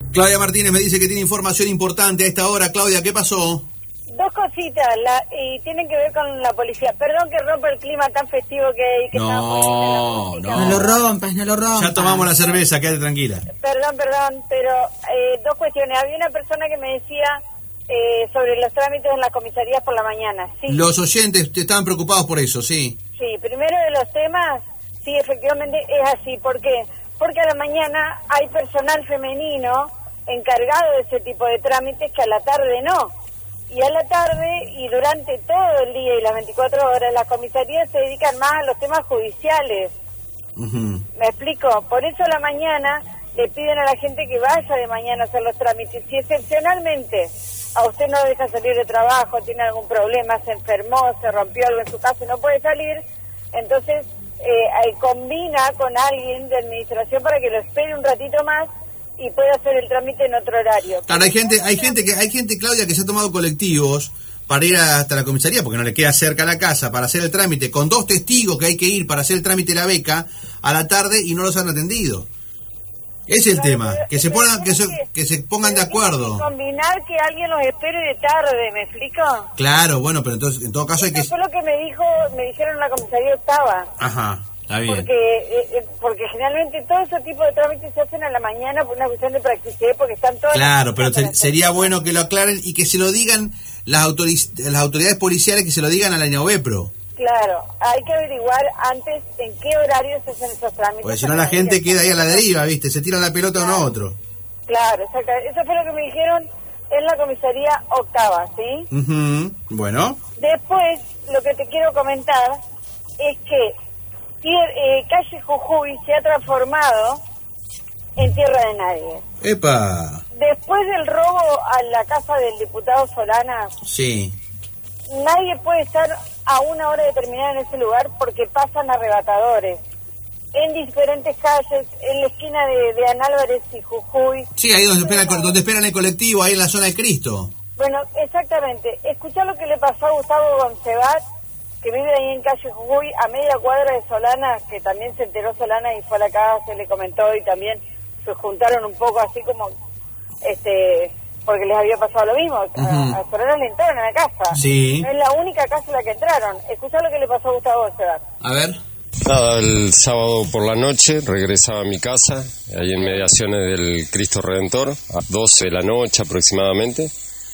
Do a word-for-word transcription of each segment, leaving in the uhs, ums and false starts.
Claudia Martínez me dice que tiene información importante a esta hora. Claudia, ¿qué pasó? Dos cositas, la, y tienen que ver con la policía. Perdón que rompa el clima tan festivo que hay. Que no, no. No lo rompas, no lo rompas. Ya tomamos la cerveza, quédate tranquila. Perdón, perdón, pero eh, dos cuestiones. Había una persona que me decía eh, sobre los trámites en las comisarías por la mañana. ¿Sí? Los oyentes estaban preocupados por eso, sí. Sí, primero de los temas, sí, efectivamente es así. ¿Por qué? Porque a la mañana hay personal femenino encargado de ese tipo de trámites que a la tarde no. Y a la tarde y durante todo el día y las veinticuatro horas las comisarías se dedican más a los temas judiciales. Uh-huh. ¿Me explico? Por eso a la mañana le piden a la gente que vaya de mañana a hacer los trámites. Si excepcionalmente a usted no deja salir de trabajo, tiene algún problema, se enfermó, se rompió algo en su casa y no puede salir, entonces eh, combina con alguien de administración para que lo espere un ratito más y puede hacer el trámite en otro horario. Claro, hay gente, hay gente que, hay gente, Claudia, que se ha tomado colectivos para ir hasta la comisaría porque no le queda cerca la casa para hacer el trámite, con dos testigos que hay que ir para hacer el trámite de la beca a la tarde y no los han atendido. Ese es el claro, tema, pero, que se pongan, que se, que se pongan de acuerdo. Que combinar que alguien los espere de tarde, ¿me explico? Claro, bueno, pero entonces, en todo caso hay que... Eso fue lo que me dijo, me dijeron en la comisaría octava. Ajá. Está bien. Porque, eh, porque generalmente todo ese tipo de trámites se hacen a la mañana por una cuestión de practicidad, porque están todas... Claro, pero ser, sería bueno que lo aclaren y que se lo digan las, autoriz las autoridades policiales, que se lo digan a la INAOVEPRO. Claro, hay que averiguar antes en qué horario se hacen esos trámites. Porque si no la gente queda ahí a la deriva, ¿viste? Se tira la pelota claro. uno a otro. Claro, exacto. Eso fue lo que me dijeron en la comisaría octava, ¿sí? Uh-huh. Bueno. Después, lo que te quiero comentar es que Eh, calle Jujuy se ha transformado en tierra de nadie. ¡Epa! Después del robo a la casa del diputado Solana, sí, nadie puede estar a una hora determinada en ese lugar porque pasan arrebatadores en diferentes calles, en la esquina de, de Ana Álvarez y Jujuy. Sí, ahí donde esperan, donde esperan el colectivo, ahí en la zona de Cristo. Bueno, exactamente. Escuchá lo que le pasó a Gustavo Goncebat, que vive ahí en calle Jujuy, a media cuadra de Solana, que también se enteró Solana y fue a la casa, se le comentó y también se juntaron un poco así como, este, porque les había pasado lo mismo. Uh-huh. a, a Solana le entraron a la casa. Sí. No es la única casa en la que entraron. Escuchá lo que le pasó a Gustavo Goncebat. A ver. Nada, el sábado por la noche regresaba a mi casa, ahí en mediaciones del Cristo Redentor, a doce de la noche aproximadamente.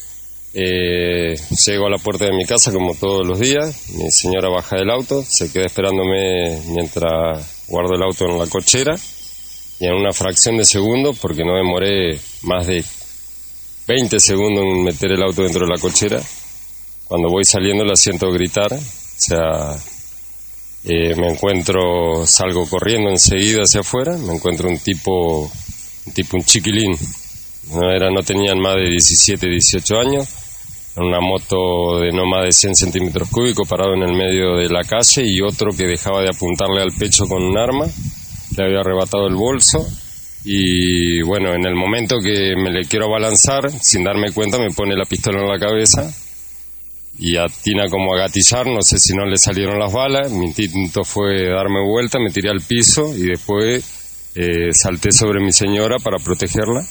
Eh, llego a la puerta de mi casa como todos los días, mi señora baja del auto, se queda esperándome mientras guardo el auto en la cochera y en una fracción de segundo, porque no demoré más de veinte segundos en meter el auto dentro de la cochera, cuando voy saliendo la siento gritar, o sea, eh, me encuentro, salgo corriendo enseguida hacia afuera, me encuentro un tipo, un tipo, un chiquilín, no era, no tenían más de diecisiete, dieciocho años, en una moto de no más de cien centímetros cúbicos parado en el medio de la calle y otro que dejaba de apuntarle al pecho con un arma, le había arrebatado el bolso y bueno, en el momento que me le quiero abalanzar, sin darme cuenta me pone la pistola en la cabeza y atina como a gatillar, no sé si no le salieron las balas, mi instinto fue darme vuelta, me tiré al piso y después eh, salté sobre mi señora para protegerla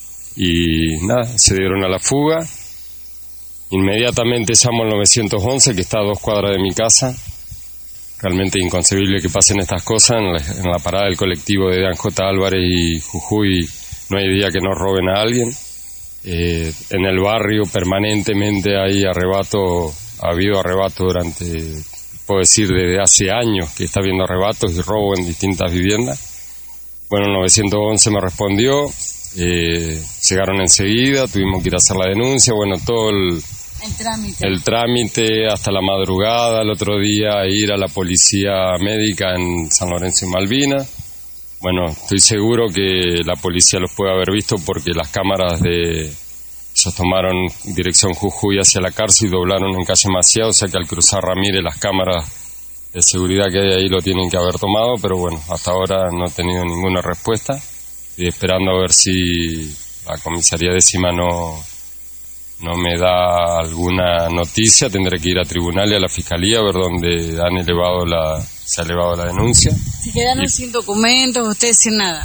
y nada, se dieron a la fuga. Inmediatamente llamo al nueve once, que está a dos cuadras de mi casa. Realmente inconcebible que pasen estas cosas. En la, en la parada del colectivo de Dan J. Álvarez y Jujuy no hay día que no roben a alguien. Eh, en el barrio permanentemente hay arrebato, ha habido arrebato durante, puedo decir, desde hace años que está habiendo arrebatos y robo en distintas viviendas. Bueno, el nueve once me respondió, eh, llegaron enseguida, tuvimos que ir a hacer la denuncia, bueno, todo el... El trámite. El trámite hasta la madrugada, el otro día ir a la policía médica en San Lorenzo y Malvinas. Bueno, estoy seguro que la policía los puede haber visto porque las cámaras de... Ellos tomaron dirección Jujuy hacia la cárcel y doblaron en calle Maciá, o sea que al cruzar Ramírez las cámaras de seguridad que hay ahí lo tienen que haber tomado, pero bueno, hasta ahora no he tenido ninguna respuesta y esperando a ver si la comisaría décima no... no me da alguna noticia, tendré que ir a tribunal y a la fiscalía a ver dónde han elevado la, se ha elevado la denuncia. ¿Se quedaron y, sin documentos, ustedes sin nada?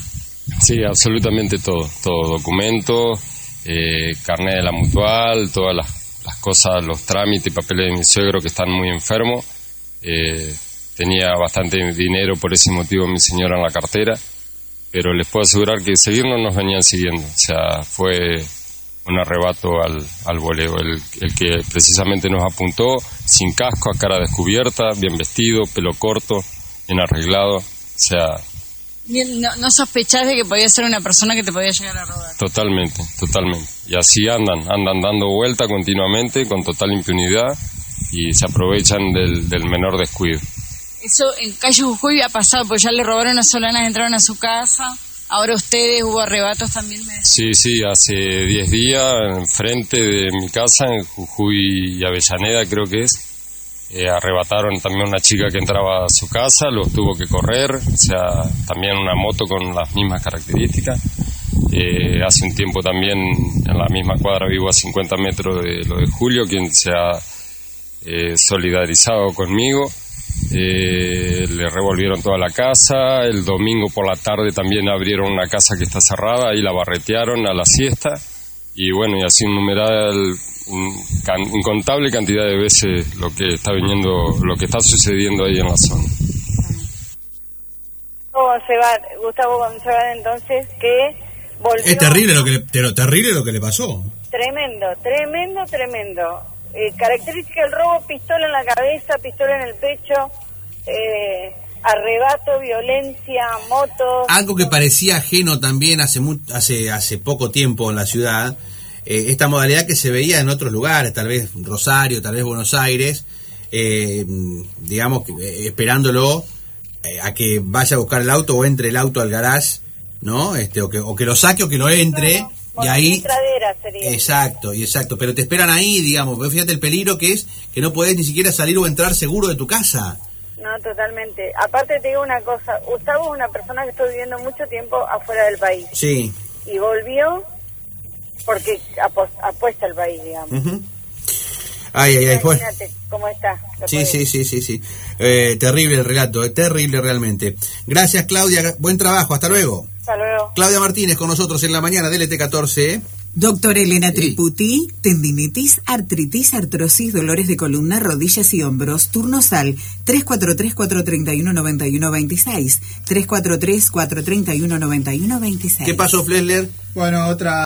Sí, absolutamente todo, todo, documentos, eh, carnet de la mutual, todas las, las cosas, los trámites, papeles de mi suegro que están muy enfermos. Eh, tenía bastante dinero, por ese motivo mi señora en la cartera, pero les puedo asegurar que seguirnos nos venían siguiendo, o sea, fue un arrebato al, al voleo, el, el que precisamente nos apuntó, sin casco, a cara descubierta, bien vestido, pelo corto, bien arreglado, o sea... No, no sospechás de que podía ser una persona que te podía llegar a robar. Totalmente, totalmente. Y así andan, andan dando vuelta continuamente, con total impunidad, y se aprovechan del, del menor descuido. Eso en Calle Jujuy ha pasado, porque ya le robaron a Solanas, entraron a su casa, ahora ustedes, hubo arrebatos también. Me... Sí, sí, hace diez días, enfrente de mi casa, en Jujuy y Avellaneda creo que es, Eh, arrebataron también a una chica que entraba a su casa, los tuvo que correr, o sea, también una moto con las mismas características. Eh, hace un tiempo también en la misma cuadra, vivo a cincuenta metros de lo de Julio, quien se ha eh, solidarizado conmigo. Eh, le revolvieron toda la casa. El domingo por la tarde también abrieron una casa que está cerrada y la barretearon a la siesta. Y bueno, y así un numeral... incontable cantidad de veces lo que está viniendo, lo que está sucediendo ahí en la zona. Gustavo Goncebar, Gustavo Goncebar, entonces, que volvió... Es terrible lo que le, pero terrible lo que le pasó. Tremendo, tremendo, tremendo. Eh, característica del robo: pistola en la cabeza, pistola en el pecho, eh, arrebato, violencia, motos... Algo que parecía ajeno también hace, mu- hace, hace poco tiempo en la ciudad... Eh, esta modalidad que se veía en otros lugares, tal vez Rosario, tal vez Buenos Aires, eh, digamos, eh, esperándolo eh, a que vaya a buscar el auto o entre el auto al garage, ¿no? Este, o que, o que lo saque o que lo entre, no, y ahí... Sería. Exacto, y exacto, pero te esperan ahí, digamos, fíjate el peligro que es que no podés ni siquiera salir o entrar seguro de tu casa. No, totalmente. Aparte te digo una cosa, Gustavo es una persona que estuvo viviendo mucho tiempo afuera del país. Sí. Y volvió... porque apuesta el país, digamos. Uh-huh. Ay, ay, ay. Imagínate cómo está. Sí, sí, sí, sí, sí. Eh, terrible el relato, eh, terrible realmente. Gracias, Claudia. Buen trabajo. Hasta luego. Hasta luego. Claudia Martínez con nosotros en la mañana de L T catorce. ¿eh? Doctor Elena Triputi, tendinitis, artritis, artrosis, dolores de columna, rodillas y hombros. Turnos al tres cuatro tres, cuatro tres uno, nueve uno dos seis. tres cuatro tres, cuatro tres uno, nueve uno dos seis. ¿Qué pasó, Flesler? Bueno, otra...